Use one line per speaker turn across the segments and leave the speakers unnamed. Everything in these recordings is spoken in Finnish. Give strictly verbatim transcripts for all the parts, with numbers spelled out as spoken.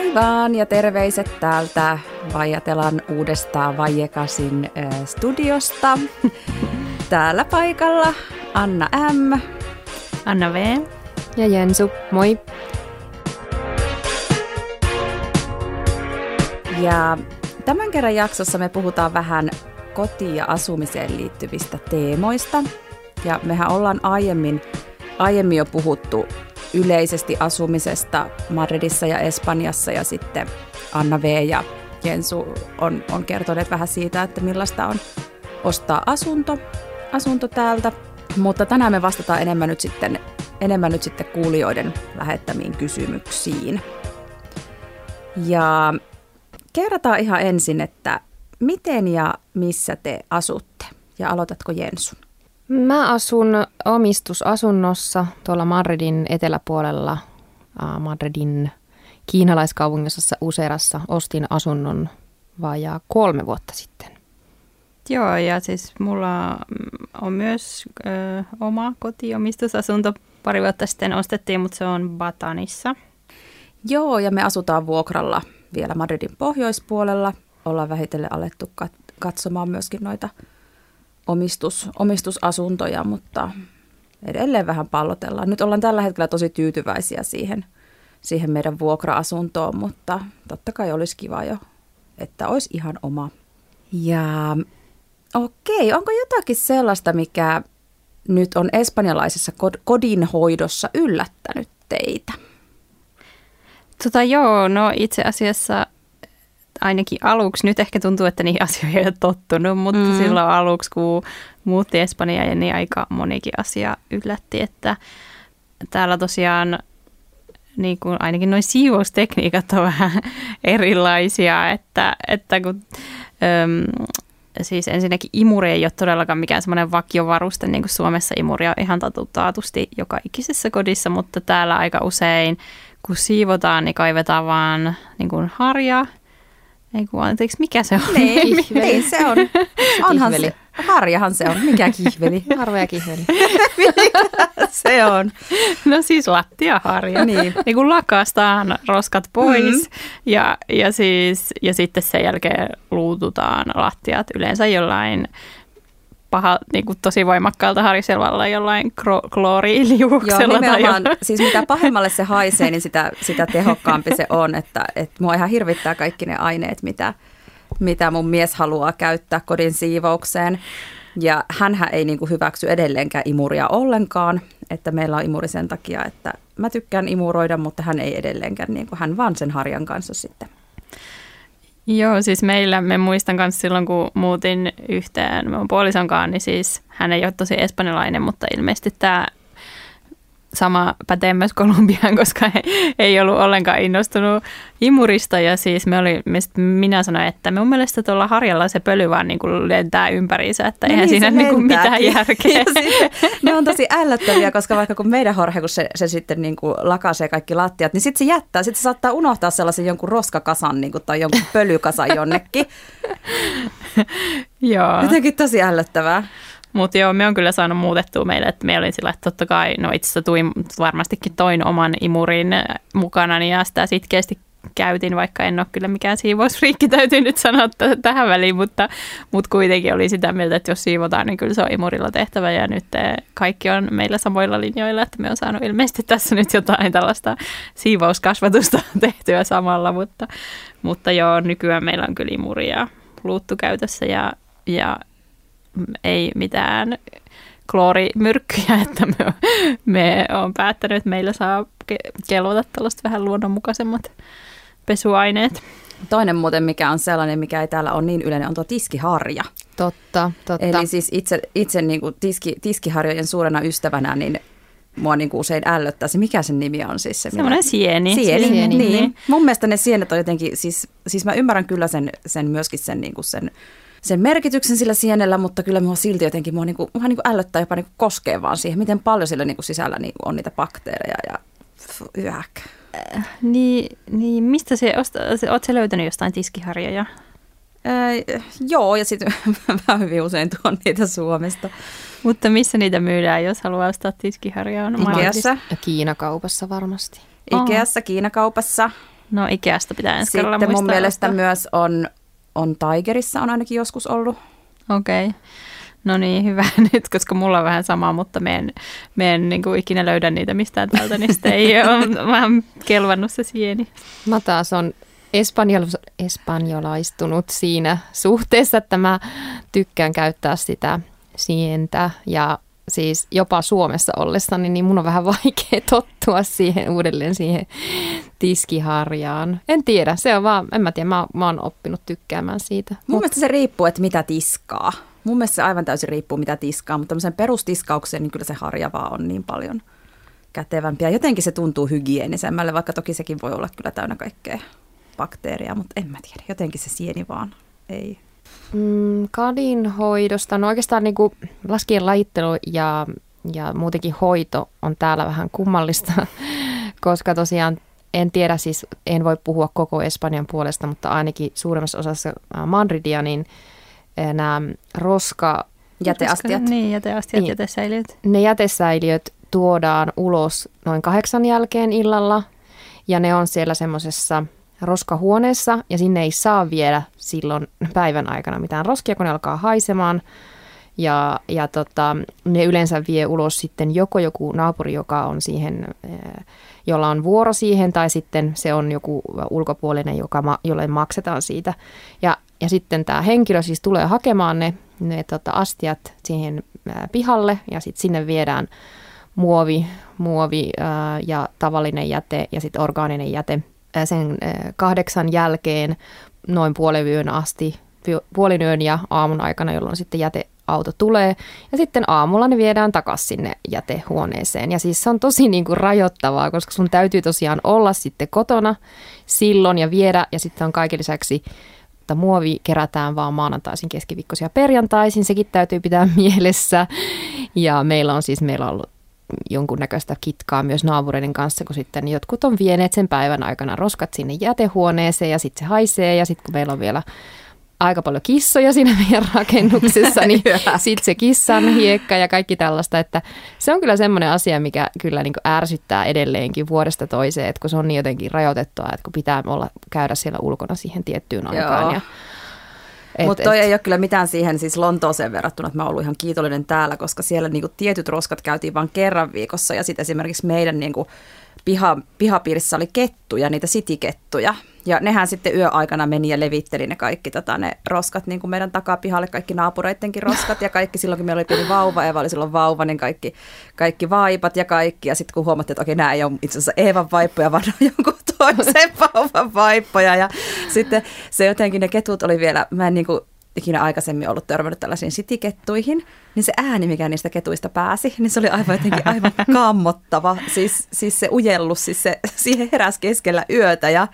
Moi vaan ja terveiset täältä Vaijatelan uudesta Vaijekasin äh, studiosta. Täällä paikalla Anna M.
Anna V.
Ja Jensu, moi.
Ja tämän kerran jaksossa me puhutaan vähän kotiin ja asumiseen liittyvistä teemoista. Ja mehän ollaan aiemmin, aiemmin jo puhuttu yleisesti asumisesta Madridissa ja Espanjassa, ja sitten Anna V. ja Jensu on, on kertoneet vähän siitä, että millaista on ostaa asunto, asunto täältä. Mutta tänään me vastataan enemmän nyt sitten, enemmän nyt sitten kuulijoiden lähettämiin kysymyksiin. Ja kerrotaan ihan ensin, että miten ja missä te asutte? Ja aloitatko Jensu?
Mä asun omistusasunnossa tuolla Madridin eteläpuolella, äh, Madridin kiinalaiskaupungissa Userassa. Ostin asunnon vajaa kolme vuotta sitten.
Joo, ja siis mulla on myös ö, oma kotiomistusasunto. Pari vuotta sitten ostettiin, mutta se on Batanissa.
Joo, ja me asutaan vuokralla vielä Madridin pohjoispuolella. Ollaan vähitellen alettu kat- katsomaan myöskin noita omistus, omistusasuntoja, mutta edelleen vähän pallotellaan. Nyt ollaan tällä hetkellä tosi tyytyväisiä siihen, siihen meidän vuokra-asuntoon, mutta totta kai olisi kiva jo, että olisi ihan oma. Ja okei, onko jotakin sellaista, mikä nyt on espanjalaisessa kod- kodinhoidossa yllättänyt teitä?
Tota joo, no itse asiassa ainakin aluksi, nyt ehkä tuntuu, että niihin asioihin ei ole tottunut, mutta mm. silloin aluksi, kun muutti Espanjaan, niin aika monikin asia yllätti, että täällä tosiaan niin kuin ainakin nuo siivoustekniikat on vähän erilaisia, että, että kun äm, siis ensinnäkin imuri ei ole todellakaan mikään semmoinen vakiovaruste, niin kuin Suomessa imuri on ihan taatusti joka ikisessä kodissa, mutta täällä aika usein, kun siivotaan, niin kaivetaan vaan niin kuin harjaa. Ei kun anteeksi, mikä se on?
Niin, niin se on. Onhan se. Harjahan se on. Mikä kihveli?
Harva ja kihveli.
Mikä se on?
No siis lattiaharja. Niin. Niin kun lakastaan roskat pois mm. ja, ja, siis, ja sitten sen jälkeen luututaan lattiat yleensä jollain paha, niin kuin tosi voimakkaalta harjaselvalla jollain klooriiliuuksella.
Joo, nimenomaan. Tai siis mitä pahemmalle se haisee, niin sitä, sitä tehokkaampi se on. Että, että mua ihan hirvittää kaikki ne aineet, mitä, mitä mun mies haluaa käyttää kodin siivoukseen. Ja hänhän ei niin kuin hyväksy edelleenkään imuria ollenkaan. Että meillä on imuri sen takia, että mä tykkään imuroida, mutta hän ei edelleenkään. Niin kuin hän vaan sen harjan kanssa sitten.
Joo, siis meillä, me muistan myös silloin, kun muutin yhteen mun puolisonkaan, niin siis hän ei ole tosi espanjalainen, mutta ilmeisesti tämä sama pätee myös Kolumbiaan, koska ei, ei ollut ollenkaan innostunut imurista. Ja siis me oli, minä sanoin, että mun mielestä tuolla harjalla se pöly vaan niin kuin lentää ympäriinsä, että no eihän niin, siinä niin kuin mitään järkeä.
Ne on tosi ällöttäviä, koska vaikka kun meidän Jorge, kun se, se sitten niin kuin lakasee kaikki lattiat, niin sitten se jättää, sitten se saattaa unohtaa sellaisen jonkun roskakasan niin kuin, tai jonkun pölykasan jonnekin.
Joo.
Jotenkin tosi ällöttävää.
Mutta joo, me on kyllä saanut muutettua meille, että me olin sillä, että totta kai, no itse asiassa tuin, varmastikin toin oman imurin mukanani ja sitä sitkeästi käytin, vaikka en ole kyllä mikään siivousfriikki, täytyy nyt sanoa t- tähän väliin, mutta, mutta kuitenkin oli sitä mieltä, että jos siivotaan, niin kyllä se on imurilla tehtävä ja nyt kaikki on meillä samoilla linjoilla, että me on saanut ilmeisesti tässä nyt jotain tällaista siivouskasvatusta tehtyä samalla, mutta, mutta joo, nykyään meillä on kyllä imuri ja luuttu käytössä ja, ja ei mitään kloorimyrkkyjä, että me, me on päättänyt, että meillä saa kelvota tällaiset vähän luonnonmukaisemmat pesuaineet.
Toinen muuten, mikä on sellainen, mikä ei täällä ole niin yleinen, on tuo tiskiharja.
Totta, totta.
Eli siis itse, itse niin kuin tiski, tiskiharjojen suurena ystävänä, niin mua niin kuin usein ällöttää se, mikä sen nimi on siis se.
Semmoinen sieni.
Sieni,
sieni.
Niin.
niin.
Mun mielestä ne sienet on jotenkin, siis, siis mä ymmärrän kyllä sen, sen myöskin sen, niin kuin sen sen merkityksen sillä sienellä, mutta kyllä mua silti jotenkin mua niinku, mua niinku ällöttää jopa niinku koskee vaan siihen, miten paljon sillä niinku sisällä niinku on niitä bakteereja ja yäk.
Äh, niin, niin, mistä se, oot sä löytänyt jostain tiskiharjoja?
Äh, joo, ja sitten mä hyvin usein tuon niitä Suomesta.
Mutta missä niitä myydään, jos haluaa ostaa tiskiharjaa?
Ikeassa.
Ja Kiinakaupassa varmasti.
Ikeassa, Kiinakaupassa.
No Ikeasta pitää ensi kerralla
Sitten
muistaa
mun mielestä
ostaa.
myös on, on Tigerissa on ainakin joskus ollut.
Okei. Okay. No niin, hyvä nyt, koska mulla on vähän sama, mutta me en, me en niin kuin ikinä löydä niitä mistään täältä, niin sitten ei ole vähän kelvannut se sieni.
Mä taas on espanjol- espanjolaistunut siinä suhteessa, että mä tykkään käyttää sitä sientä ja siis jopa Suomessa ollessani, niin mun on vähän vaikea tottua siihen uudelleen siihen tiskiharjaan. En tiedä, se on vaan, en mä tiedä, mä, mä oon oppinut tykkäämään siitä.
Mun Mut. mielestä se riippuu, että mitä tiskaa. Mun mielestä se aivan täysin riippuu, mitä tiskaa, mutta tämmöisen perustiskaukseen niin kyllä se harja vaan on niin paljon kätevämpiä. Jotenkin se tuntuu hygienisemmälle, vaikka toki sekin voi olla kyllä täynnä kaikkea bakteeria, mutta en mä tiedä. Jotenkin se sieni vaan ei.
Mm, kadinhoidosta, no oikeastaan niin kuin laskien lajittelu ja, ja muutenkin hoito on täällä vähän kummallista, koska tosiaan en tiedä, siis en voi puhua koko Espanjan puolesta, mutta ainakin suuremmassa osassa Madridia, niin nämä roska...
Jäteastiat.
Niin, jäteastiat,
niin,
jätesäiliöt.
Ne jätesäiliöt tuodaan ulos noin kahdeksan jälkeen illalla ja ne on siellä semmoisessa roskahuoneessa ja sinne ei saa viedä silloin päivän aikana mitään roskia, kun ne alkaa haisemaan. Ja, ja tota, ne yleensä vie ulos sitten joko joku naapuri, joka on siihen, jolla on vuoro siihen, tai sitten se on joku ulkopuolinen, joka, jolle maksetaan siitä. Ja, ja sitten tämä henkilö siis tulee hakemaan ne, ne tota, astiat siihen pihalle ja sitten sinne viedään muovi, muovi ää, ja tavallinen jäte ja sitten orgaaninen jäte sen kahdeksan jälkeen noin puolen yön asti, puolin yön ja aamun aikana, jolloin sitten jäteauto tulee. Ja sitten aamulla ne viedään takaisin sinne jätehuoneeseen. Ja siis se on tosi niin kuin rajoittavaa, koska sun täytyy tosiaan olla sitten kotona silloin ja viedä. Ja sitten on kaiken lisäksi, että muovi kerätään vaan maanantaisin, keskiviikkoisin ja perjantaisin. Sekin täytyy pitää mielessä. Ja meillä on siis meillä on ollut jonkunnäköistä kitkaa myös naapureiden kanssa, kun sitten jotkut on vieneet sen päivän aikana roskat sinne jätehuoneeseen ja sitten se haisee ja sitten kun meillä on vielä aika paljon kissoja siinä meidän rakennuksessa, niin sitten se kissan hiekka ja kaikki tällaista, että se on kyllä semmoinen asia, mikä kyllä niin kuin ärsyttää edelleenkin vuodesta toiseen, että kun se on niin jotenkin rajoitettua, että kun pitää olla käydä siellä ulkona siihen tiettyyn aikaan. Ja
mutta toi et. Ei ole kyllä mitään siihen siis Lontooseen verrattuna, että mä oon ollut ihan kiitollinen täällä, koska siellä niinku tietyt roskat käytiin vain kerran viikossa ja sitten esimerkiksi meidän niinku piha, pihapiirissä oli kettuja, niitä sitikettuja. Ja nehän sitten yöaikana meni ja levitteli ne kaikki tota, ne roskat niin kuin meidän takapihalle, kaikki naapureittenkin roskat ja kaikki silloin, kun meillä oli pieni vauva, Eeva oli silloin vauva, niin kaikki, kaikki vaipat ja kaikki. Ja sitten kun huomattiin, että okei, nämä ei ole itse asiassa Eevan vaippoja, vaan ne on jonkun toisen vauvan vaippoja. Ja sitten se jotenkin ne ketut oli vielä, mä en niin kuin ikinä aikaisemmin ollut törmännyt tällaisiin sitikettuihin, niin se ääni, mikä niistä ketuista pääsi, niin se oli aivan jotenkin aivan kammottava. Siis, siis se ujellus, siis se, siihen heräsi keskellä yötä ja,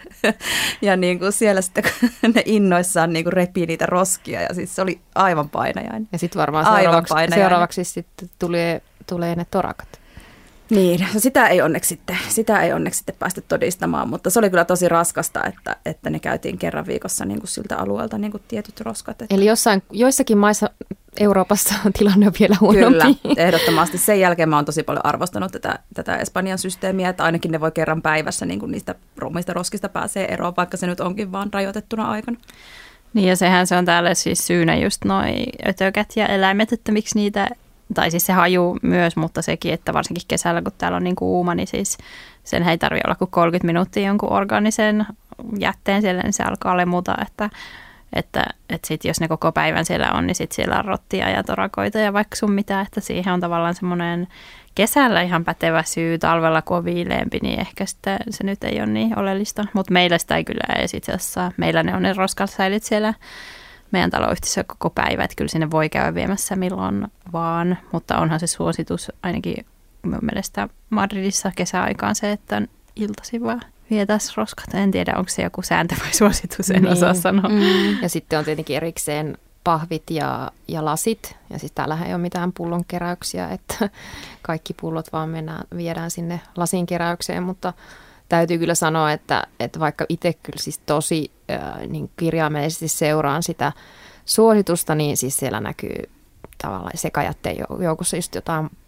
ja niin kuin siellä sitten ne innoissaan niin kuin repii niitä roskia ja siis se oli aivan painajainen.
Ja sitten varmaan seuraavaksi, seuraavaksi sitten tulee, tulee ne torakat.
Niin, sitä ei onneksi sitten, sitä ei onneksi sitten päästy todistamaan, mutta se oli kyllä tosi raskasta, että, että ne käytiin kerran viikossa niin kuin siltä alueelta niin kuin tietyt roskat. Että.
Eli jossain, joissakin maissa Euroopassa tilanne on vielä huonompi.
Kyllä, ehdottomasti. Sen jälkeen mä oon tosi paljon arvostanut tätä, tätä Espanjan systeemiä, että ainakin ne voi kerran päivässä niin kuin niistä rumista roskista pääsee eroon, vaikka se nyt onkin vaan rajoitettuna aikana.
Niin ja sehän se on täällä siis syynä just noi ötökät ja eläimet, että miksi niitä... Tai siis se haju myös, mutta sekin, että varsinkin kesällä, kun täällä on niin kuuma, niin siis sen ei tarvitse olla kuin kolmekymmentä minuuttia jonkun organisen jätteen siellä, niin se alkaa lemuta, että, että, että sit jos ne koko päivän siellä on, niin sitten siellä on rottia ja torakoita ja vaikka sun mitä, että siihen on tavallaan semmoinen kesällä ihan pätevä syy, talvella kun on viileempi, niin ehkä sitten se nyt ei ole niin oleellista, mutta meillä sitä ei kyllä edes itse asiassa, meillä ne on ne roskalsäilit siellä meidän taloyhtiössä koko päivä, että kyllä sinne voi käydä viemässä milloin vaan, mutta onhan se suositus ainakin mun mielestä Madridissa kesäaikaan se, että iltaisin vaan vietäisiin roskat. En tiedä, onko se joku sääntö vai suositus, en niin. osaa sanoa.
Mm. Ja sitten on tietenkin erikseen pahvit ja, ja lasit, ja siis täällähän ei ole mitään pullonkeräyksiä, että kaikki pullot vaan mennään, viedään sinne lasinkeräykseen, mutta täytyy kyllä sanoa, että, että vaikka itse kyllä siis tosi äh, niin kirjaimellisesti seuraan sitä suositusta, niin siis siellä näkyy tavallaan sekajätteen joukossa just jotain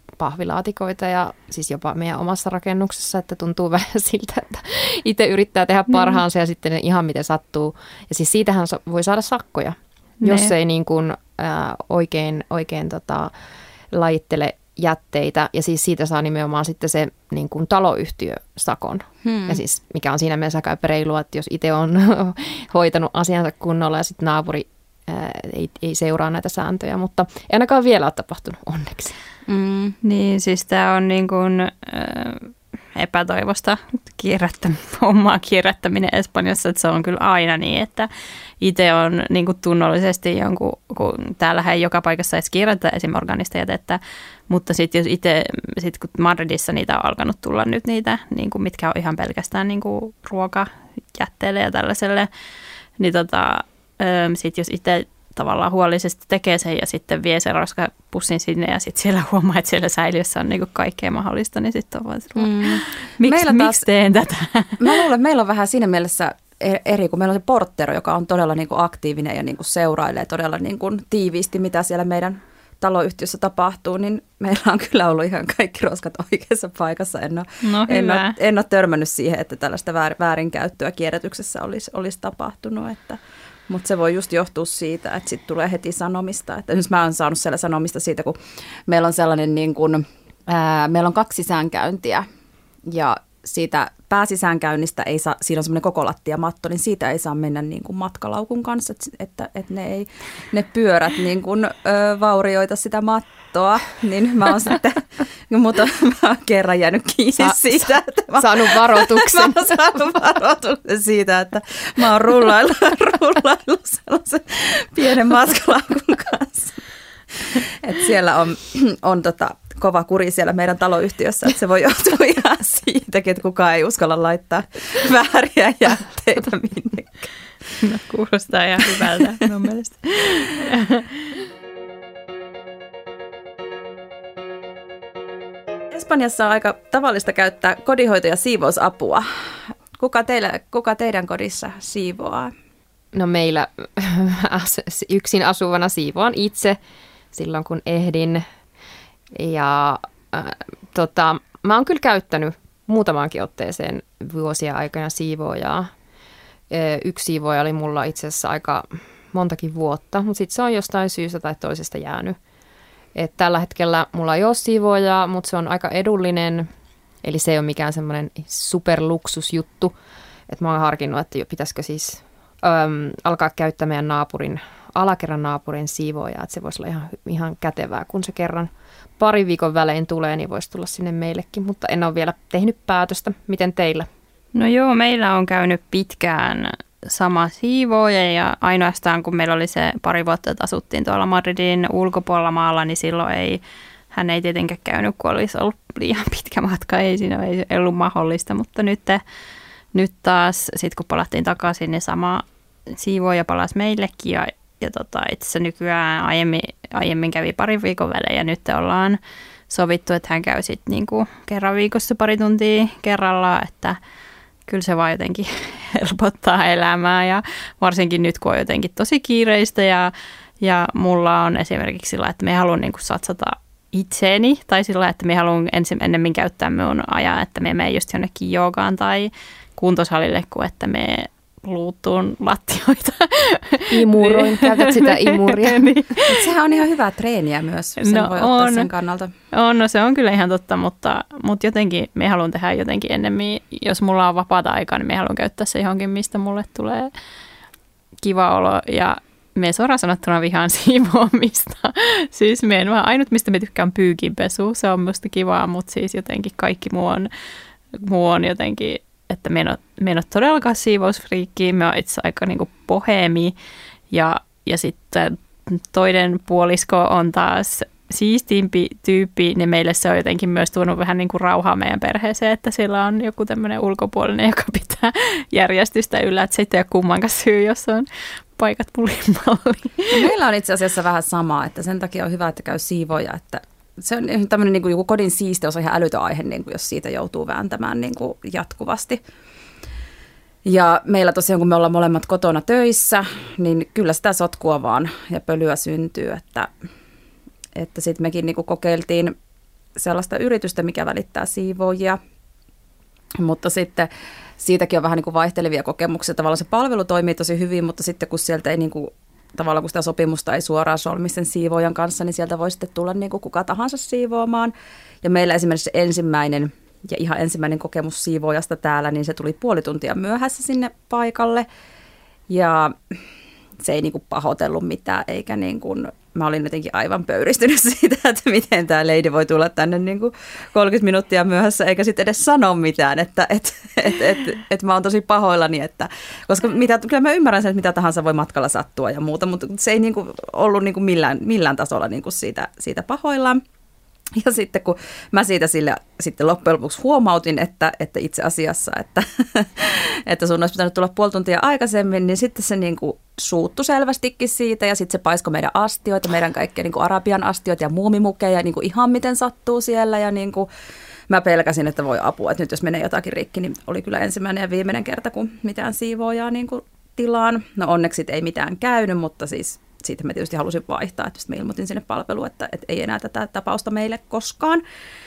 pahvilaatikoita ja siis jopa meidän omassa rakennuksessa, että tuntuu vähän siltä, että itse yrittää tehdä parhaansa ja sitten ihan miten sattuu. Ja siis siitähän voi saada sakkoja, ne. jos ei niin kuin, ää, oikein, oikein tota, lajittele jätteitä ja siis siitä saa nimenomaan sitten se niin kuin taloyhtiösakon. Hmm. Ja siis mikä on siinä mielessä aika reilua, että jos itse on hoitanut asiansa kunnolla ja sitten naapuri ää, ei, ei seuraa näitä sääntöjä, mutta ei ainakaan vielä ole tapahtunut onneksi.
Mm. Niin, siis tämä on niin kuin äh, epätoivosta kierrättä, omaa kierrättäminen Espanjassa, että se on kyllä aina niin, että itse on niin kuin tunnollisesti jonkun, kun täällähän ei joka paikassa edes kierrätä esim. Organista jätettä, mutta sitten jos itse, sit kun Madridissa niitä on alkanut tulla nyt niitä, niin kuin mitkä on ihan pelkästään niin kuin ruokajätteelle ja tällaiselle, niin tota, sitten jos itse tavallaan huolellisesti tekee sen ja sitten vie sen roskapussin sinne ja sitten siellä huomaa, että siellä säiliössä on niinku kaikkea mahdollista, niin sitten on vaan mm. miksi taas, miksi teen tätä?
Mä luulen, että meillä on vähän siinä mielessä eri, kun meillä on se porttero, joka on todella niinku aktiivinen ja niinku seurailee todella niinku tiiviisti, mitä siellä meidän taloyhtiössä tapahtuu, niin meillä on kyllä ollut ihan kaikki roskat oikeassa paikassa. En ole,
no,
en ole, en ole törmännyt siihen, että tällaista väärinkäyttöä kierrätyksessä olisi, olisi tapahtunut, että mutta se voi just johtua siitä, että sitten tulee heti sanomista. Että nyt mä oon saanut siellä sanomista siitä, kun meillä on sellainen niin kuin, ää, meillä on kaksi sisäänkäyntiä ja siitä pääsisäänkäynnistä ei saa, siinä on semmoinen koko lattiamatto, niin siitä ei saa mennä niin kuin matkalaukun kanssa, että, että ne, ei, ne pyörät niin kuin, ö, vaurioita sitä mattoa, niin mä oon sitten, mutta mä oon kerran jäänyt kiinni Sa- siitä. Että mä,
saanut varoituksen.
Mä oon saanut varoituksen siitä, että mä oon rullaillut, rullaillut sellaisen pienen matkalaukun kanssa. Että siellä on, on tota, kova kuri siellä meidän taloyhtiössä, että se voi johtua ihan siitäkin, että kukaan ei uskalla laittaa vääriä jätteitä minnekään.
No, kuulostaa ihan hyvältä mun mielestä.
Espanjassa on aika tavallista käyttää kodinhoito- ja siivousapua. Kuka, teillä, kuka teidän kodissa siivoaa?
No meillä yksin asuvana siivoan itse silloin, kun ehdin. Ja äh, tota, mä oon kyllä käyttänyt muutamaankin otteeseen vuosia aikana siivoojaa. Yksi siivooja oli mulla itse asiassa aika montakin vuotta, mutta sitten se on jostain syystä tai toisesta jäänyt. Et tällä hetkellä mulla ei ole siivoojaa, mutta se on aika edullinen, eli se ei ole mikään semmoinen superluksusjuttu. Et mä oon harkinnut, että pitäisikö siis äm, alkaa käyttää meidän naapurin, alakerran naapurin siivoojaa, että se voisi olla ihan, ihan kätevää, kun se kerran pari viikon välein tulee, niin voisi tulla sinne meillekin, mutta en ole vielä tehnyt päätöstä. Miten teillä?
No joo, meillä on käynyt pitkään sama siivooja ja ainoastaan kun meillä oli se pari vuotta, että asuttiin tuolla Madridin ulkopuolella maalla, niin silloin ei, hän ei tietenkään käynyt, kun olisi ollut liian pitkä matka, ei siinä ei ollut mahdollista, mutta nyt, nyt taas sitten kun palattiin takaisin, niin sama siivooja palasi meillekin ja, ja tota, itse asiassa nykyään aiemmin, aiemmin kävi pari viikon välein ja nyt ollaan sovittu, että hän käy sitten niinku kerran viikossa pari tuntia kerrallaan, että kyllä se vaan jotenkin helpottaa elämää ja varsinkin nyt, kun on jotenkin tosi kiireistä ja, ja mulla on esimerkiksi sillä, että me haluan niin kuin satsata itseeni tai sillä, että me haluan ensin, ennemmin käyttää minun ajan, että me menen just jonnekin joogaan tai kuntosalille, kuin että me luuttuun lattioita.
Imuroin, käytät sitä imuria.
Niin. Sehän on ihan hyvää treeniä myös, sen no voi ottaa on, sen kannalta.
On, no se on kyllä ihan totta, mutta, mutta jotenkin me haluan tehdä jotenkin ennemmin, jos mulla on vapaata aikaa, niin me haluan käyttää se johonkin, mistä mulle tulee kiva olo ja me suoraan sanottuna vihaan siivoamista. Siis me en vaan, ainut mistä me tykkään pyykinpesu, se on musta kivaa, mutta siis jotenkin kaikki muu on, muu on jotenkin, että me en ole, me en ole todellakaan siivousfriikki, me on itse aika niin kuin boheemi ja, ja sitten toinen puolisko on taas siistiimpi tyyppi, niin meille se on jotenkin myös tuonut vähän niin kuin rauhaa meidän perheeseen, että siellä on joku tämmöinen ulkopuolinen, joka pitää järjestystä yllä, että sitten ei ole kummankaan syy, jos on paikat pulimalliin.
Meillä on itse asiassa vähän samaa, että sen takia on hyvä, että käy siivoja, että se on tämmöinen niin kuin joku kodin siisteys on ihan älytön aihe, niin kuin jos siitä joutuu vääntämään niin kuin jatkuvasti. Ja meillä tosiaan, kun me ollaan molemmat kotona töissä, niin kyllä sitä sotkua vaan ja pölyä syntyy, että, että sitten mekin niin kuin kokeiltiin sellaista yritystä, mikä välittää siivoojia, mutta sitten siitäkin on vähän niin kuin vaihtelevia kokemuksia. Tavallaan se palvelu toimii tosi hyvin, mutta sitten kun sieltä ei niin kuin, tavallaan kun sitä sopimusta ei suoraan solmi sen siivoojan kanssa, niin sieltä voi sitten tulla niin kuin kuka tahansa siivoamaan. Ja meillä esimerkiksi ensimmäinen ja ihan ensimmäinen kokemus siivoojasta täällä, niin se tuli puoli tuntia myöhässä sinne paikalle. Ja se ei niin kuin pahoitellut mitään, eikä niin kuin, mä olin jotenkin aivan pöyristynyt siitä, että miten tämä lady voi tulla tänne niin kuin kolmekymmentä minuuttia myöhässä, eikä sitten edes sano mitään, että et, et, et, et, et mä oon tosi pahoillani, että, koska mitä, kyllä mä ymmärrän sen, että mitä tahansa voi matkalla sattua ja muuta, mutta se ei niin kuin ollut niin kuin millään, millään tasolla niin kuin siitä, siitä pahoillaan. Ja sitten kun mä siitä sille sitten loppujen lopuksi huomautin, että, että itse asiassa, että, että sun olisi pitänyt tulla puoli tuntia aikaisemmin, niin sitten se niin kuin suuttui selvästikin siitä ja sitten se paiskoi meidän astioita, meidän kaikkia niin kuin arabian astioita ja muumimukeja niin kuin ihan miten sattuu siellä ja niin kuin mä pelkäsin, että voi apua, että nyt jos menee jotakin rikki, niin oli kyllä ensimmäinen ja viimeinen kerta, kun mitään siivoojaa niin kuin tilaan. No onneksi ei mitään käynyt, mutta siis siitä mä tietysti halusin vaihtaa, että mä ilmoitin sinne palveluun, että, että ei enää tätä tapausta meille koskaan.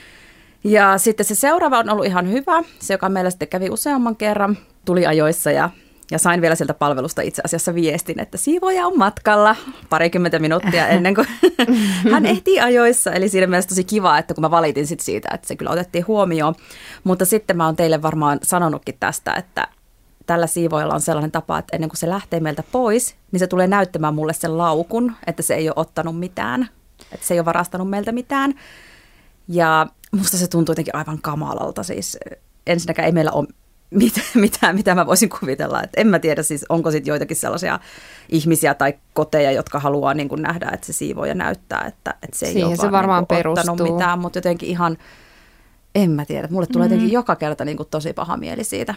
Ja sitten se seuraava on ollut ihan hyvä. Se, joka meillä sitten kävi useamman kerran, tuli ajoissa ja, ja sain vielä sieltä palvelusta itse asiassa viestin, että siivooja on matkalla parikymmentä minuuttia ennen kuin hän ehtii ajoissa. Eli siinä mielessä tosi kiva, että kun mä valitin sit siitä, että se kyllä otettiin huomioon. Mutta sitten mä oon teille varmaan sanonutkin tästä, että tällä siivoojalla on sellainen tapa, että ennen kuin se lähtee meiltä pois, niin se tulee näyttämään mulle sen laukun, että se ei ole ottanut mitään, että se ei ole varastanut meiltä mitään. Ja musta se tuntuu jotenkin aivan kamalalta. Siis ensinnäkään ei meillä ole mitään, mitään mitä mä voisin kuvitella. Että en mä tiedä, siis onko sitten joitakin sellaisia ihmisiä tai koteja, jotka haluaa niin kuin nähdä, että se siivooja näyttää, että, että se ei
siihen
ole
se varmaan
niin kuin ottanut mitään, mutta jotenkin ihan, en mä tiedä. Mulle tulee jotenkin mm. joka kerta niin kuin tosi paha mieli siitä.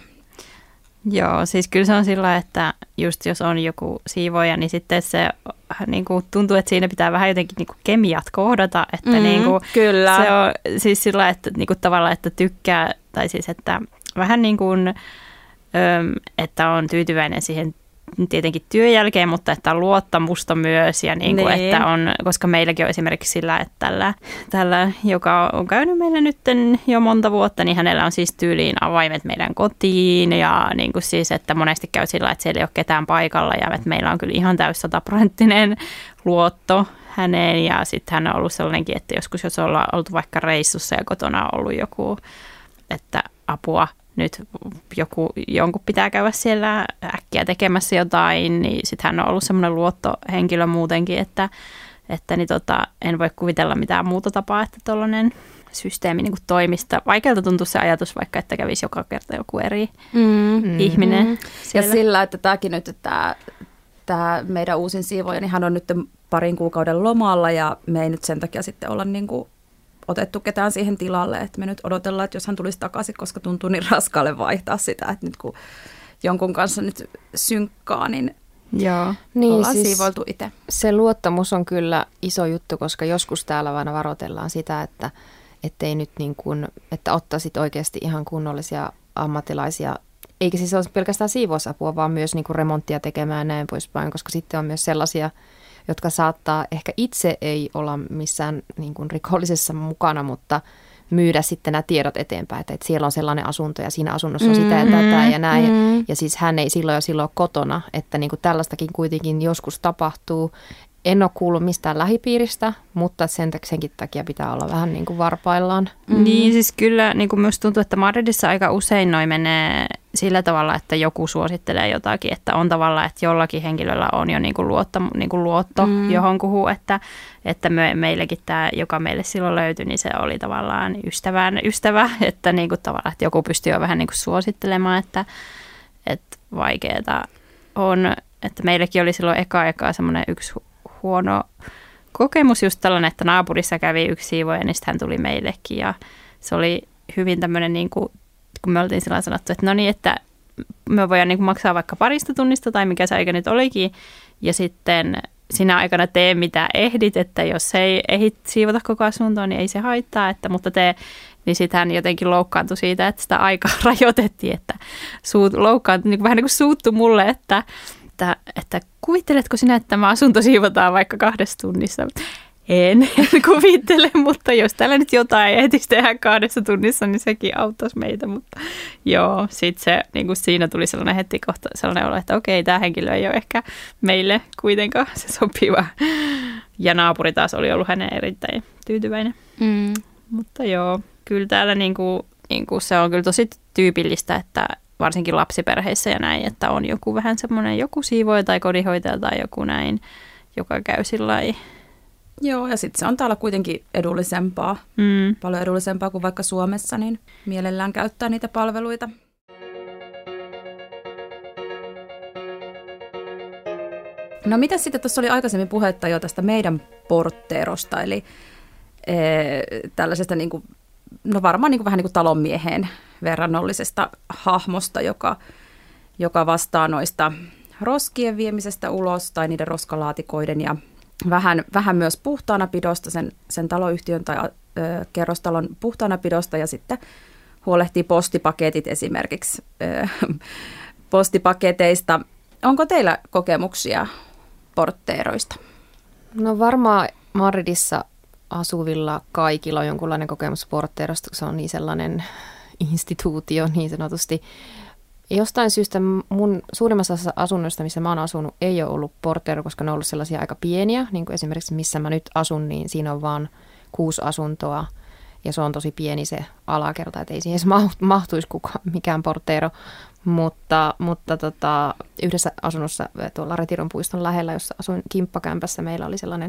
Joo, siis kyllä se on sillä, että just jos on joku siivoja, niin sitten se niin kuin tuntuu, että siinä pitää vähän jotenkin niin kuin kemiat kohdata. Että
mm,
niin kuin,
kyllä.
Se on siis sillä, että niin kuin tavallaan, että tykkää, tai siis että vähän niin kuin, että on tyytyväinen siihen tietenkin työn jälkeen, mutta että on luottamusta myös ja niin kuin, niin. Että on, koska meilläkin on esimerkiksi sillä, että tällä, tällä joka on käynyt meillä nyt jo monta vuotta, niin hänellä on siis tyyliin avaimet meidän kotiin ja niin kuin siis, että monesti käy sillä, että siellä ei ole ketään paikalla ja että meillä on kyllä ihan täys sataprosenttinen luotto häneen ja sitten hän on ollut sellainenkin, että joskus jos ollaan oltu vaikka reissussa ja kotona on ollut joku, että apua, nyt joku, jonkun pitää käydä siellä äkkiä tekemässä jotain, niin sitten hän on ollut semmoinen luottohenkilö muutenkin, että, että niin tota, en voi kuvitella mitään muuta tapaa, että tuollainen systeemi niin kuin toimista. Vaikealta tuntuu se ajatus vaikka, että kävisi joka kerta joku eri mm. ihminen. Mm.
Ja sillä, että tämäkin nyt, että tämä meidän uusin siivooja, niin hän on nyt parin kuukauden lomalla ja me ei nyt sen takia sitten olla niin kuin otettu ketään siihen tilalle, että me nyt odotellaan, että jos hän tulisi takaisin, koska tuntuu niin raskaalle vaihtaa sitä, että nyt kun jonkun kanssa nyt synkkaa, niin,
Joo. niin
ollaan
siis
siivoiltu itse.
Se luottamus on kyllä iso juttu, koska joskus täällä aina varoitellaan sitä, että ettei nyt niin kuin, että ottaisit oikeasti ihan kunnollisia ammattilaisia, eikä siis ole pelkästään siivousapua, vaan myös niin kuin remonttia tekemään ja näin poispäin, koska sitten on myös sellaisia, jotka saattaa ehkä itse ei olla missään niin kuin rikollisessa mukana, mutta myydä sitten nämä tiedot eteenpäin, että, että siellä on sellainen asunto ja siinä asunnossa on sitä ja tätä ja näin. Mm. Ja siis hän ei silloin jo silloin kotona, että niin kuin tällaistakin kuitenkin joskus tapahtuu. En ole kuullut mistään lähipiiristä, mutta sen, senkin takia pitää olla vähän niin kuin varpaillaan.
Mm. Niin siis kyllä niin kuin myös tuntuu, että Madridissa aika usein noi menee sillä tavalla, että joku suosittelee jotakin, että on tavallaan, että jollakin henkilöllä on jo niin kuin luotto, niin kuin luotto mm. johonkuhun, että, että me, meillekin tämä, joka meille silloin löytyi, niin se oli tavallaan ystävän ystävä, että niin kuin tavallaan, että joku pystyy jo vähän niin kuin suosittelemaan, että, että vaikeaa on, että meillekin oli silloin eka eka semmoinen yksi huono kokemus, just tällainen, että naapurissa kävi yksi siivoja, niin sitten hän tuli meillekin ja se oli hyvin tämmöinen, niin kuin, kun me oltiin sillä sanottu, että no niin, että me voidaan niin kuin maksaa vaikka parista tunnista tai mikä se aika nyt olikin ja sitten sinä aikana tee mitä ehdit, että jos ei ehdit siivota koko asuntoa, niin ei se haittaa, että, mutta tee, niin sitten hän jotenkin loukkaantui siitä, että sitä aikaa rajoitettiin, että suut, loukkaantui, niin kuin, vähän niin kuin suuttu mulle, että Että, että kuvitteletko sinä, että tämä asunto siivotaan vaikka kahdessa tunnissa? En, en kuvittele, mutta jos täällä nyt jotain ehtisi tehdä kahdessa tunnissa, niin sekin auttaisi meitä. Mutta joo, sitten se, niin kuin siinä tuli sellainen heti kohta sellainen olo, että okei, tämä henkilö ei ole ehkä meille kuitenkaan se sopiva. Ja naapuri taas oli ollut hänen erittäin tyytyväinen. Mm. Mutta joo, kyllä täällä niin kuin, niin kuin se on kyllä tosi tyypillistä, että varsinkin lapsiperheissä ja näin, että on joku vähän semmoinen joku siivoja tai kodinhoitaja tai joku näin, joka käy sillä lailla.
Joo, ja sitten se on täällä kuitenkin edullisempaa, mm. paljon edullisempaa kuin vaikka Suomessa, niin mielellään käyttää niitä palveluita. No mitä sitten, tuossa oli aikaisemmin puhetta jo tästä meidän portterosta, eli e, tällaisesta niin kuin, no varmaan niin kuin, vähän niin kuin talonmieheen verrannollisesta hahmosta, joka, joka vastaa noista roskien viemisestä ulos tai niiden roskalaatikoiden ja Vähän, vähän myös puhtaanapidosta, sen, sen taloyhtiön tai ö, kerrostalon puhtaanapidosta ja sitten huolehtii postipaketit esimerkiksi ö, postipaketeista. Onko teillä kokemuksia portteeroista?
No varmaan Madridissa asuvilla kaikilla on jonkunlainen kokemus portteerosta, kun se on niin sellainen instituutio niin sanotusti. Jostain syystä mun suurimmassa osassa asunnoista, missä mä oon asunut, ei ole ollut portteero, koska ne on ollut sellaisia aika pieniä. Niin kuin esimerkiksi missä mä nyt asun, niin siinä on vaan kuusi asuntoa ja se on tosi pieni se alakerta, että ei siihen edes mahtuisi kukaan, mikään portteero. Mutta, mutta tota, yhdessä asunnossa tuolla Retiron puiston lähellä, jossa asuin kimppakämpässä, meillä oli sellainen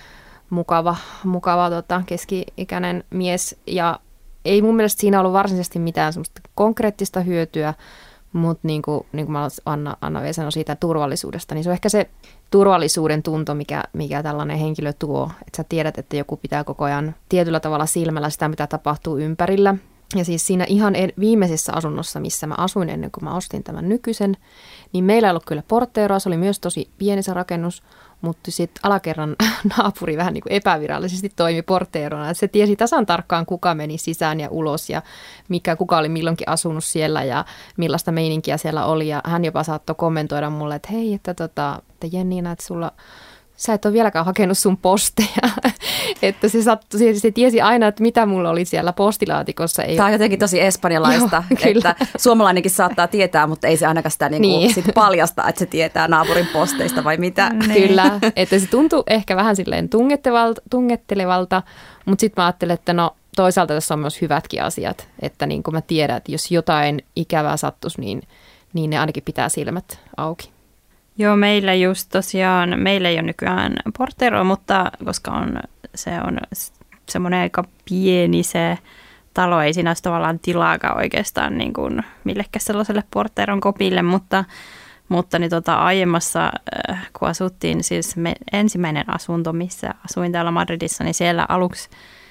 mukava, mukava tota, keski-ikäinen mies ja ei mun mielestä siinä ollut varsinaisesti mitään semmoista konkreettista hyötyä, mutta niin kuin, niin kuin Anna, Anna vielä sanoi siitä turvallisuudesta, niin se on ehkä se turvallisuuden tunto, mikä, mikä tällainen henkilö tuo. Että sä tiedät, että joku pitää koko ajan tietyllä tavalla silmällä sitä, mitä tapahtuu ympärillä. Ja siis siinä ihan viimeisessä asunnossa, missä mä asuin ennen kuin mä ostin tämän nykyisen, niin meillä ei ollut kyllä portteeroa, se oli myös tosi pieni se rakennus, mutta sitten alakerran naapuri vähän niin kuin epävirallisesti toimi portteerona. Se tiesi tasan tarkkaan, kuka meni sisään ja ulos ja mikä, kuka oli milloinkin asunut siellä ja millaista meininkiä siellä oli. Ja hän jopa saattoi kommentoida mulle, että hei, että, tota, että Jenniina, että sulla... Sä et ole vieläkään hakenut sun posteja, että se, sattu, se, se tiesi aina, että mitä mulla oli siellä postilaatikossa. Ei
Tämä on jotenkin tosi espanjalaista, joo, että suomalainenkin saattaa tietää, mutta ei se ainakaan sitä niin kuin niin. Sit paljasta, että se tietää naapurin posteista vai mitä.
Niin. Kyllä, että se tuntui ehkä vähän silleen tungettelevalta, mutta sitten mä ajattelin, että no toisaalta tässä on myös hyvätkin asiat, että niin kuin mä tiedän, että jos jotain ikävää sattuisi, niin, niin ne ainakin pitää silmät auki.
Joo, meillä just tosiaan, meillä ei ole nykyään portteroa, mutta koska on, se on semmoinen aika pieni se talo, ei siinä ole tavallaan tilaakaan oikeastaan niin kuin millekään sellaiselle portteron kopille, mutta, mutta niin tota, aiemmassa, kun asuttiin, siis me, ensimmäinen asunto, missä asuin täällä Madridissa, niin siellä aluksi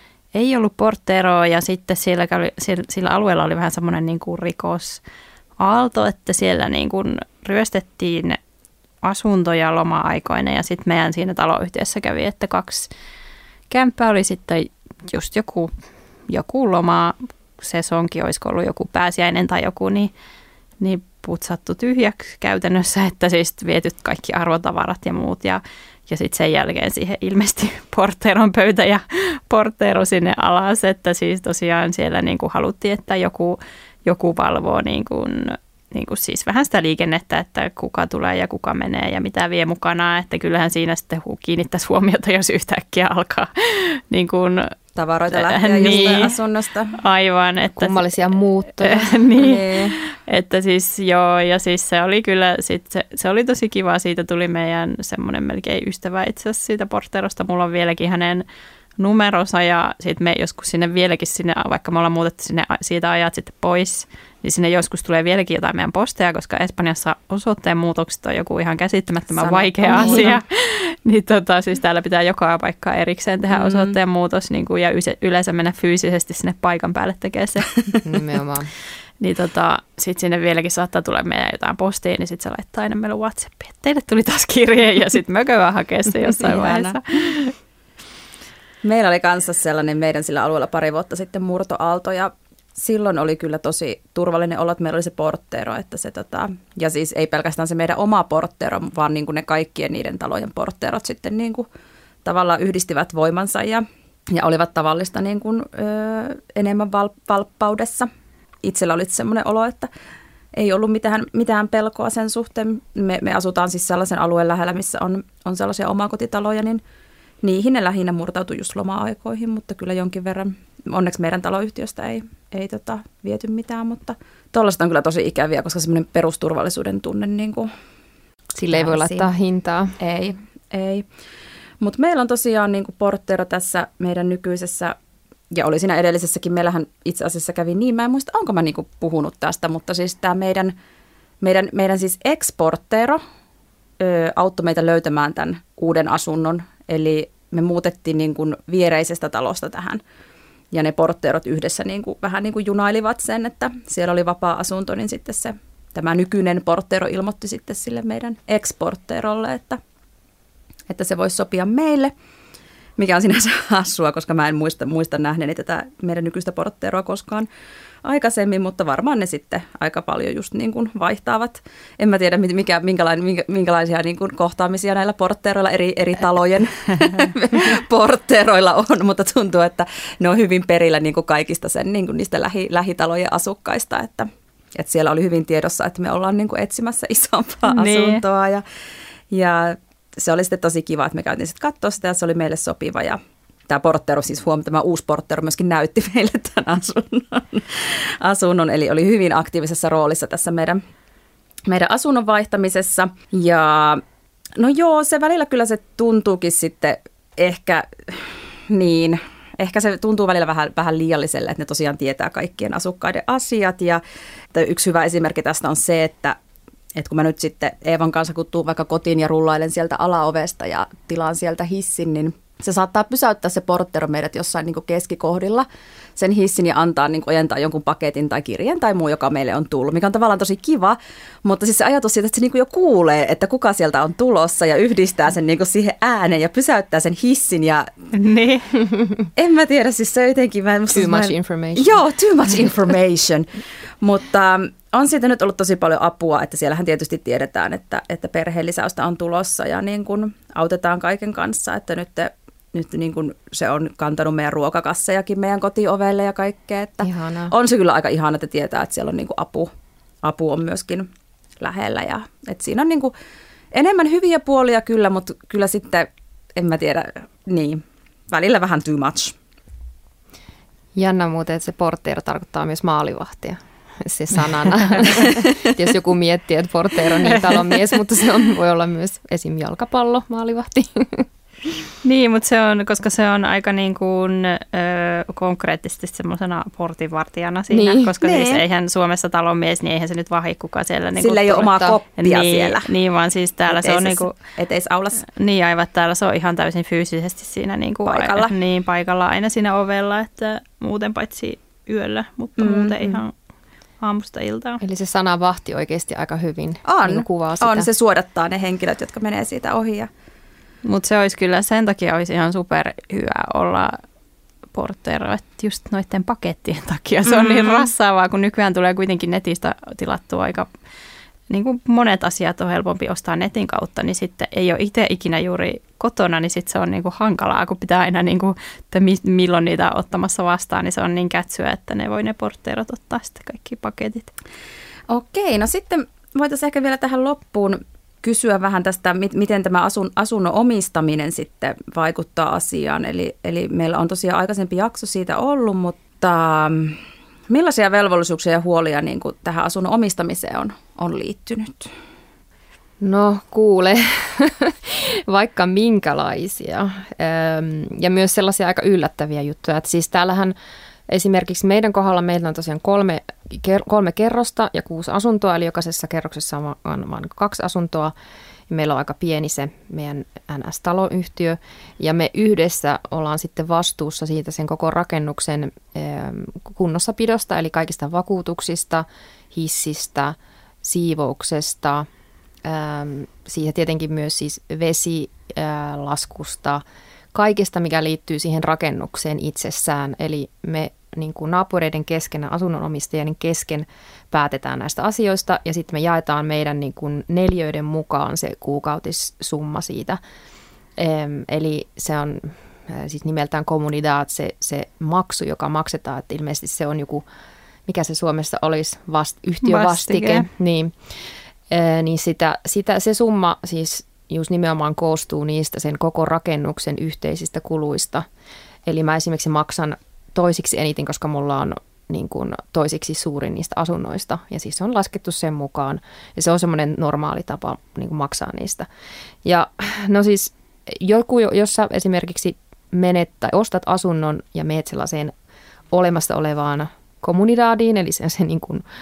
ei ollut portteroa ja sitten siellä, sillä, sillä alueella oli vähän semmoinen niin kuin rikosaalto, että siellä niin kuin ryöstettiin asuntoja loma-aikoina ja sitten meidän siinä taloyhtiössä kävi, että kaksi kämppää oli sitten just joku, joku loma, sesonki, olisiko ollut joku pääsiäinen tai joku, niin, niin putsattu tyhjäksi käytännössä, että siis vietyt kaikki arvotavarat ja muut ja, ja sitten sen jälkeen siihen ilmestyi portteeron pöytä ja portteero sinne alas, että siis tosiaan siellä niin kuin haluttiin, että joku, joku valvoo niin kuin niin kuin siis vähän sitä liikennettä, että kuka tulee ja kuka menee ja mitä vie mukanaan, että kyllähän siinä sitten kiinnittäisi huomiota, jos yhtäkkiä alkaa niin kuin,
tavaroita lähteä niin, jostain asunnosta.
Aivan. Että,
kummallisia muuttoja.
niin, niin, että siis joo, ja siis se oli kyllä, sit se, se oli tosi kiva, siitä tuli meidän semmoinen melkein ystävä itse asiassa siitä portterosta, mulla on vieläkin hänen numeronsa ja sitten me joskus sinne vieläkin, sinne, vaikka me ollaan muutettu sinne siitä ajat sitten pois, niin sinne joskus tulee vieläkin jotain meidän posteja, koska Espanjassa osoitteen muutokset on joku ihan käsittämättömän Sanottu vaikea asia. niin tota, siis täällä pitää joka paikkaa erikseen tehdä mm. osoitteen muutos niin kuin, ja yleensä mennä fyysisesti sinne paikan päälle tekemään se.
Nimenomaan.
niin tota, sitten sinne vieläkin saattaa tulla meidän jotain postia, niin sitten se laittaa aina meille WhatsAppiin, että teille tuli taas kirje ja sitten mä käydään hakea se jossain vaiheessa.
Meillä oli kanssa sellainen meidän sillä alueella pari vuotta sitten murtoaalto ja silloin oli kyllä tosi turvallinen olo, että meillä oli se portteero, että se tota, ja siis ei pelkästään se meidän oma portteero, vaan niin kuin ne kaikkien niiden talojen portteerot sitten niin kuin tavallaan yhdistivät voimansa ja, ja olivat tavallista niin kuin, ö, enemmän val, valppaudessa. Itsellä oli semmoinen olo, että ei ollut mitään, mitään pelkoa sen suhteen. Me, me asutaan siis sellaisen alueen lähellä, missä on, on sellaisia omakotitaloja, niin niihin ne lähinnä murtautui just loma-aikoihin, mutta kyllä jonkin verran, onneksi meidän taloyhtiöstä ei, ei tota, viety mitään, mutta tuollaista on kyllä tosi ikäviä, koska semmoinen perusturvallisuuden tunne niin kuin
sille ei voi laittaa hintaa.
Ei, ei. Mutta meillä on tosiaan niin kuin Portero tässä meidän nykyisessä, ja oli siinä edellisessäkin, meillähän itse asiassa kävi niin, mä en muista, onko mä niin kuin puhunut tästä, mutta siis tämä meidän, meidän, meidän siis ex-Portero ö, auttoi meitä löytämään tämän uuden asunnon, eli me muutettiin niin kuin viereisestä talosta tähän, ja ne Porterot yhdessä niin kuin, vähän niin kuin junailivat sen, että siellä oli vapaa asunto, niin sitten se, tämä nykyinen Portero ilmoitti sitten sille meidän ex-Porterolle, että, että se voisi sopia meille, mikä on sinänsä hassua, koska mä en muista, muista nähneeni tätä meidän nykyistä Porteroa koskaan aikaisemmin, mutta varmaan ne sitten aika paljon just niin kuin vaihtaavat. En mä tiedä, mikä, minkälaisia, minkälaisia niin kuin kohtaamisia näillä Porteroilla, eri, eri talojen Porteroilla on, mutta tuntuu, että ne on hyvin perillä niin kuin kaikista sen, niin kuin niistä lähi, lähitalojen asukkaista, että, että siellä oli hyvin tiedossa, että me ollaan niin kuin etsimässä isompaa niin. asuntoa ja, ja se oli sitten tosi kiva, että me käytiin sitten katsoa sitä ja se oli meille sopiva ja tämä Portero, siis huom, tämä uusi Portero myöskin näytti meille tämän asunnon, asunnon, eli oli hyvin aktiivisessa roolissa tässä meidän, meidän asunnon vaihtamisessa. Ja no joo, se välillä kyllä se tuntuukin sitten ehkä niin, ehkä se tuntuu välillä vähän, vähän liialliselle, että ne tosiaan tietää kaikkien asukkaiden asiat. Ja yksi hyvä esimerkki tästä on se, että että kun mä nyt sitten Eevan kanssa kun tuun vaikka kotiin ja rullailen sieltä alaovesta ja tilaan sieltä hissin, niin se saattaa pysäyttää se Portero meidät jossain niin kuin keskikohdilla sen hissin ja antaa niin kuin ojentaa jonkun paketin tai kirjeen tai muu, joka meille on tullut, mikä on tavallaan tosi kiva. Mutta siis se ajatus siitä, että se niin kuin jo kuulee, että kuka sieltä on tulossa ja yhdistää sen niin kuin siihen ääneen ja pysäyttää sen hissin. Ja
niin.
En mä tiedä, siis se jotenkin... Mä,
too much
mä,
information.
Joo, too much information. Mutta on siitä nyt ollut tosi paljon apua, että siellähän tietysti tiedetään, että, että perheenlisäystä on tulossa ja niin kuin autetaan kaiken kanssa, että nyt, nyt niin kuin se on kantanut meidän ruokakassejakin meidän kotiovelle ja kaikkea. Että on se kyllä aika ihana, että tietää, että siellä on niin kuin apu, apu on myöskin lähellä ja että siinä on niin kuin enemmän hyviä puolia kyllä, mutta kyllä sitten, en mä tiedä, niin, välillä vähän too much.
Jännä muuten, että se Portero tarkoittaa myös maalivahtia. Se sanana. Jos joku miettii, että Portero on niin talonmies, mutta se on, voi olla myös esim. Jalkapallo, maalivahti.
Niin, mutta se on, koska se on aika niin kuin, ö, konkreettisesti semmoisena portinvartijana siinä, niin, koska niin. Siis eihän Suomessa talonmies, niin eihän se nyt vahi kuka siellä. Niin
sillä ei ole omaa koppia
niin,
siellä.
Niin, vaan siis täällä
eteisessä,
se on niin kuin...
Eteisaulassa.
Niin, aivan täällä se on ihan täysin fyysisesti siinä niin kuin,
paikalla.
Niin, paikalla aina siinä ovella, että muuten paitsi yöllä, mutta mm, muuten mm. ihan... aamusta iltaan.
Eli se sana vahti oikeasti aika hyvin
on,
niin kuvaa sitä.
On, se suodattaa ne henkilöt, jotka menee siitä ohi.
Mutta se olisi kyllä, sen takia olisi ihan super hyvä olla Portero, että just noiden pakettien takia se on mm-hmm. niin rassaavaa, kun nykyään tulee kuitenkin netistä tilattua aika, niin kuin monet asiat on helpompi ostaa netin kautta, niin sitten ei ole itse ikinä juuri kotona, niin sitten se on niin kuin hankalaa, kun pitää aina, niin kuin, että milloin niitä on ottamassa vastaan, niin se on niin kätsyä, että ne voi ne Porterot ottaa sitten kaikki paketit.
Okei, no sitten voitaisiin ehkä vielä tähän loppuun kysyä vähän tästä, miten tämä asun, asunnon omistaminen sitten vaikuttaa asiaan. Eli, eli meillä on tosiaan aikaisempi jakso siitä ollut, mutta millaisia velvollisuuksia ja huolia niin kuin tähän asunnon omistamiseen on, on liittynyt?
No kuule, vaikka minkälaisia ja myös sellaisia aika yllättäviä juttuja. Että siis täällähän esimerkiksi meidän kohdalla meillä on tosiaan kolme, kolme kerrosta ja kuusi asuntoa, eli jokaisessa kerroksessa on vain kaksi asuntoa. Meillä on aika pieni se meidän N S-taloyhtiö ja me yhdessä ollaan sitten vastuussa siitä sen koko rakennuksen kunnossapidosta, eli kaikista vakuutuksista, hissistä, siivouksesta, siihen tietenkin myös siis vesilaskusta, kaikesta mikä liittyy siihen rakennukseen itsessään, eli me niin kuin naapureiden kesken, asunnonomistajien kesken päätetään näistä asioista ja sitten me jaetaan meidän niin kuin neliöiden mukaan se kuukautissumma siitä. Eli se on siis nimeltään comunidad, se, se maksu, joka maksetaan, että ilmeisesti se on joku, mikä se Suomessa olisi, vast, yhtiövastike. Vastike. Niin, niin sitä, sitä, se summa siis just nimenomaan koostuu niistä sen koko rakennuksen yhteisistä kuluista. Eli mä esimerkiksi maksan toisiksi eniten, koska mulla on niin kuin toisiksi suurin niistä asunnoista. Ja siis se on laskettu sen mukaan. Ja se on semmoinen normaali tapa niin kuin maksaa niistä. Ja no siis joku, jos sä esimerkiksi menet tai ostat asunnon ja menet sellaiseen olemassa olevaan kommunidadiin, eli se, se niin kuin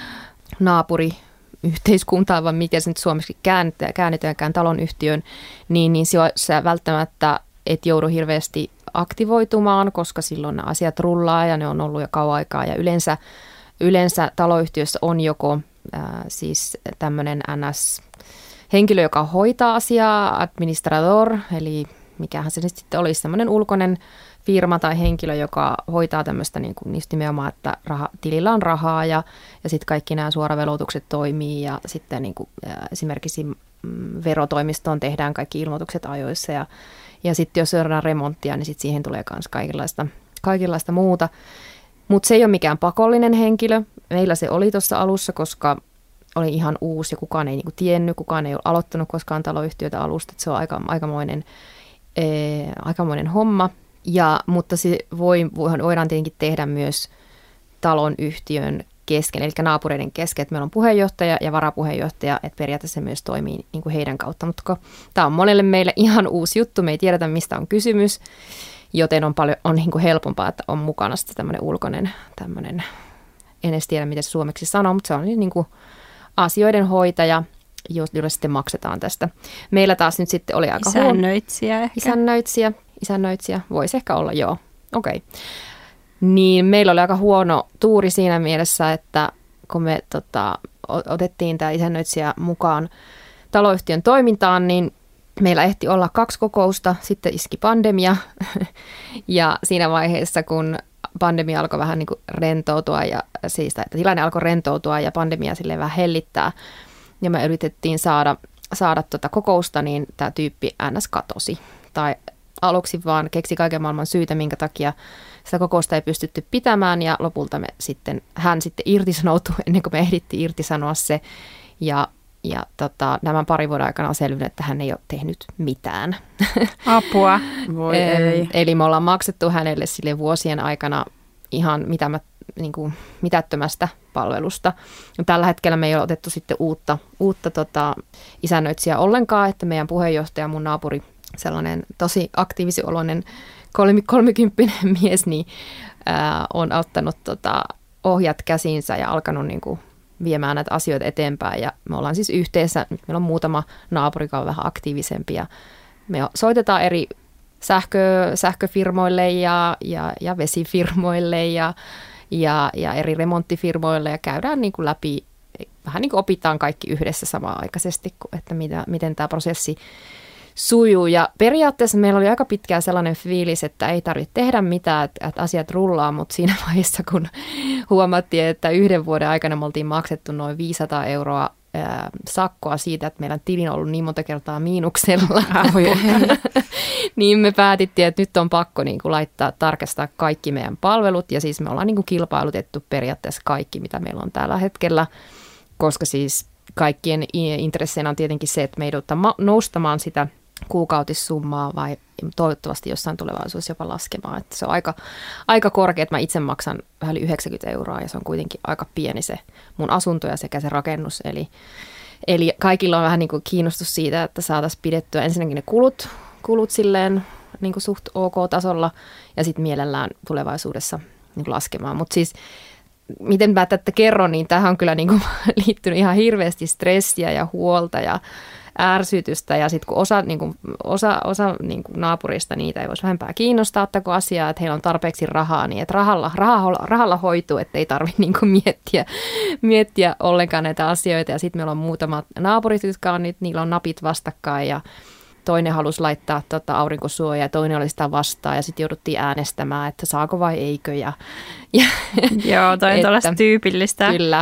naapuriyhteiskuntaan, vaan mikä se nyt suomeksi käännetään, käännetäänkään talonyhtiön, niin, niin sä välttämättä et joudu hirveästi aktivoitumaan, koska silloin nämä asiat rullaa ja ne on ollut jo kauan aikaa. Ja yleensä, yleensä taloyhtiössä on joko ää, siis tämmöinen N S-henkilö, joka hoitaa asiaa, administrador, eli mikähän se sitten olisi, semmoinen ulkoinen firma tai henkilö, joka hoitaa tämmöistä niin kuin niistä nimenomaan, että raha, tilillä on rahaa ja, ja sitten kaikki nämä suoravelotukset toimii ja sitten niin kuin, esimerkiksi verotoimistoon tehdään kaikki ilmoitukset ajoissa ja, ja sitten jos saadaan remonttia, niin sitten siihen tulee myös kaikenlaista, kaikenlaista muuta. Mutta se ei ole mikään pakollinen henkilö. Meillä se oli tuossa alussa, koska oli ihan uusi ja kukaan ei niin kuin tiennyt, kukaan ei ole aloittanut koskaan taloyhtiötä alusta. Se on aika, aikamoinen, ee, aikamoinen homma. Ja, mutta se voi, voidaan tietenkin tehdä myös talonyhtiön kesken, eli naapureiden kesken, että meillä on puheenjohtaja ja varapuheenjohtaja, että periaatteessa se myös toimii niin kuin heidän kautta. Mutta tämä on monelle meille ihan uusi juttu, me ei tiedetä mistä on kysymys, joten on paljon on niin kuin helpompaa, että on mukana sitten tämmöinen ulkoinen, tämmöinen, en edes tiedä miten se suomeksi sanoo, mutta se on niin kuin asioiden hoitaja, jolle sitten maksetaan tästä. Meillä taas nyt sitten oli aika huono.
Isännöitsijä ehkä.
Isännöitsijä. Isännöitsijä, voisi ehkä olla, joo. Okei. Okay. Niin meillä oli aika huono tuuri siinä mielessä, että kun me tota, otettiin tämä isännöitsijä mukaan taloyhtiön toimintaan, niin meillä ehti olla kaksi kokousta, sitten iski pandemia. Ja siinä vaiheessa, kun pandemia alkoi vähän niin kuin rentoutua, ja siis että tilanne alkoi rentoutua ja pandemia silleen vähän hellittää, ja me yritettiin saada, saada tota kokousta, niin tämä tyyppi ns. Katosi. Tai aluksi vaan keksi kaiken maailman syytä, minkä takia sitä kokousta ei pystytty pitämään ja lopulta me sitten, hän sitten irtisanoutui ennen kuin me ehdittiin irtisanoa se ja, ja tota, tämän parin vuoden aikana on selvinnyt, että hän ei ole tehnyt mitään.
Apua.
Voi ei.
Eli me ollaan maksettu hänelle sille vuosien aikana ihan mitä, niin kuin mitättömästä palvelusta. Tällä hetkellä me ei ole otettu sitten uutta, uutta tota, isännöitsijää ollenkaan, että meidän puheenjohtaja, mun naapuri, sellainen tosi aktiivisioloinen kolmikymppinen mies, niin ää, on ottanut tota, ohjat käsiinsä ja alkanut niin kuin, viemään näitä asioita eteenpäin. Ja me ollaan siis yhteensä, nyt meillä on muutama naapuri, joka on vähän aktiivisempi ja me soitetaan eri sähkö, sähköfirmoille ja, ja, ja vesifirmoille ja, ja, ja eri remonttifirmoille ja käydään niin kuin läpi, vähän niin kuin opitaan kaikki yhdessä samanaikaisesti, että mitä, miten tämä prosessi sujuu. Ja periaatteessa meillä oli aika pitkään sellainen fiilis, että ei tarvitse tehdä mitään, että, että asiat rullaa, mutta siinä vaiheessa, kun huomattiin, että yhden vuoden aikana me oltiin maksettu noin viisisataa euroa ää, sakkoa siitä, että meidän tilin on ollut niin monta kertaa miinuksella, niin me päätittiin, että nyt on pakko niin kuin laittaa, tarkastaa kaikki meidän palvelut, ja siis me ollaan niin kuin kilpailutettu periaatteessa kaikki, mitä meillä on tällä hetkellä, koska siis kaikkien intresseinä on tietenkin se, että me joudutaan noustamaan sitä kuukautissummaa vai toivottavasti jossain tulevaisuudessa jopa laskemaan. Että se on aika, aika korkea, että mä itse maksan vähän yli yhdeksänkymmentä euroa ja se on kuitenkin aika pieni se mun asunto ja sekä se rakennus. Eli, eli kaikilla on vähän niin kuin kiinnostus siitä, että saataisiin pidettyä ensinnäkin ne kulut, kulut silleen niin kuin suht ok-tasolla ja sitten mielellään tulevaisuudessa niin kuin laskemaan. Mutta siis miten mä tätä kerron, niin tähän on kyllä niin kuin liittynyt ihan hirveästi stressiä ja huolta ja ärsytystä. Ja sitten kun osa, niin kuin, osa, osa niin kuin naapurista niitä ei voisi vähempää kiinnostaa ottako asiaa, että heillä on tarpeeksi rahaa, niin että rahalla, rahalla, rahalla hoituu, että ei tarvitse niin kuin miettiä, miettiä ollenkaan näitä asioita. Ja sitten meillä on muutamat naapurit, jotka on, niillä on napit vastakkain ja toinen halusi laittaa tota aurinkosuojaa ja toinen oli sitä vastaan ja sitten jouduttiin äänestämään, että saako vai eikö. Ja, ja,
Joo, toi on tuollaista tyypillistä.
Kyllä.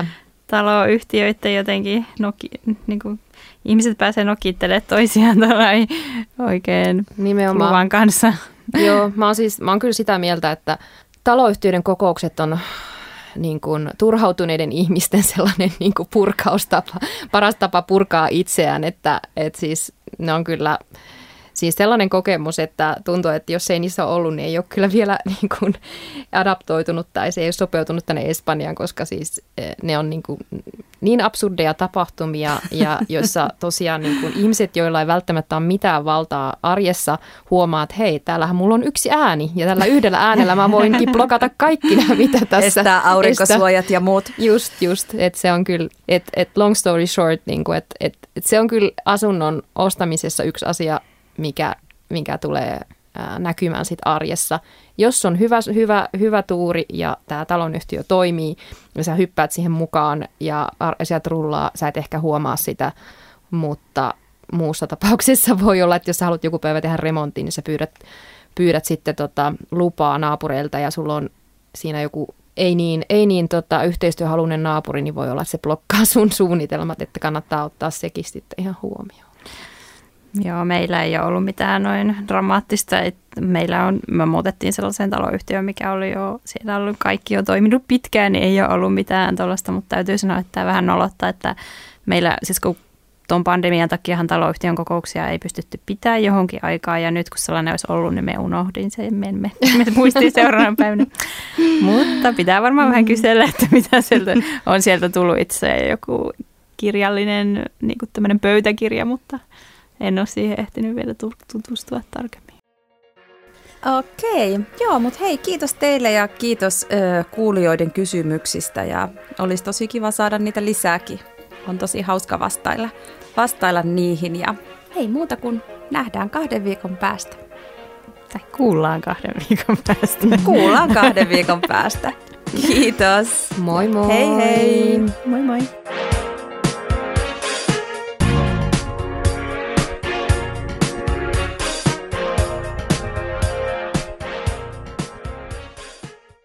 taloyhtiöiden jotenkin, noki, niin kuin, ihmiset pääsee nokittelemaan toisiaan tai oikein
Nimenomaan.
luvan kanssa.
Joo, mä oon, siis, mä oon kyllä sitä mieltä, että taloyhtiöiden kokoukset on niin kuin turhautuneiden ihmisten sellainen niin kuin purkaustapa, paras tapa purkaa itseään, että, että siis ne on kyllä siis sellainen kokemus, että tuntuu, että jos ei niissä ole ollut, niin ei ole kyllä vielä niin kuin adaptoitunut tai se ei ole sopeutunut tänne Espanjaan, koska siis ne on niin kuin niin absurdeja tapahtumia, ja joissa tosiaan niin kuin ihmiset, joilla ei välttämättä ole mitään valtaa arjessa, huomaa, että hei, täällähän mulla on yksi ääni, ja tällä yhdellä äänellä mä voinkin blokata kaikki nämä, mitä tässä.
Estää aurinkosuojat Estä. ja muut.
Just, just, että se on kyllä, että et long story short, niin kuin, että et, et se on kyllä asunnon ostamisessa yksi asia, mikä, mikä tulee ää, näkymään sit arjessa. Jos on hyvä, hyvä, hyvä tuuri ja tämä talonyhtiö toimii ja sä hyppäät siihen mukaan ja asiat rullaa, sä et ehkä huomaa sitä, mutta muussa tapauksessa voi olla, että jos sä haluat joku päivä tehdä remontin, niin sä pyydät, pyydät sitten tota lupaa naapureilta ja sulla on siinä joku ei niin, ei niin tota, yhteistyöhaluinen naapuri, niin voi olla, että se blokkaa sun suunnitelmat, että kannattaa ottaa sekin sitten ihan huomioon.
Joo, meillä ei ole ollut mitään noin dramaattista. Meillä on, me muutettiin sellaiseen taloyhtiöön, mikä oli jo, siellä on ollut kaikki jo toiminut pitkään, niin ei ole ollut mitään tuollaista, mutta täytyy sanoa, että tämä vähän nolottaa, että meillä, siis kun tuon pandemian takiahan taloyhtiön kokouksia ei pystytty pitämään johonkin aikaan, ja nyt kun sellainen olisi ollut, niin me unohdin sen, me, me, me muistiin seuraavana päivänä. Mutta pitää varmaan vähän kysellä, että mitä sieltä on sieltä tullut itse joku kirjallinen, niin kuin tämmöinen pöytäkirja, mutta en ole siihen ehtinyt vielä tutustua tarkemmin.
Okei, joo, mutta hei, kiitos teille ja kiitos ö, kuulijoiden kysymyksistä ja olisi tosi kiva saada niitä lisääkin. On tosi hauska vastailla, vastailla niihin ja ei muuta kuin nähdään kahden viikon päästä.
Tai kuullaan kahden viikon päästä.
Kuullaan kahden viikon päästä. Kiitos.
Moi moi.
Hei hei.
Moi moi.